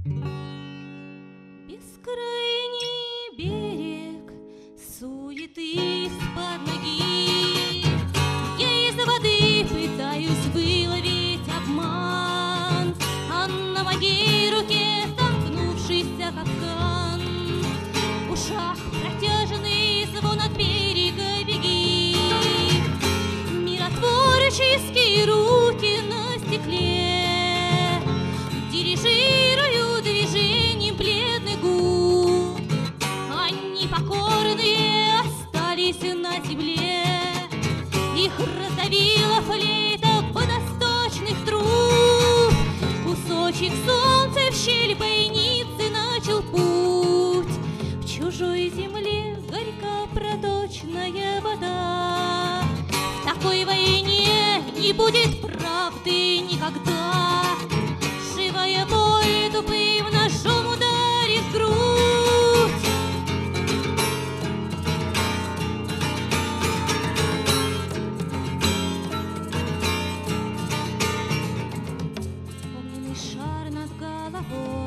Бескрайний берег суеты из-под ноги. Я из воды пытаюсь выловить обман, а на моей руке сомкнувшийся капкан. В ушах протяжный звон от берега беги. Миротворческие руки на стекле дирижируют движением бледных губ. Они покорные остались на земле, их раздавила флейта водосточных труб. Кусочек солнца в щель бойницы начал путь. В чужой земле горька проточная вода. В такой войне не будет правды никогда. Живая боль тупым ножом ударит в грудь. Огненный шар над головой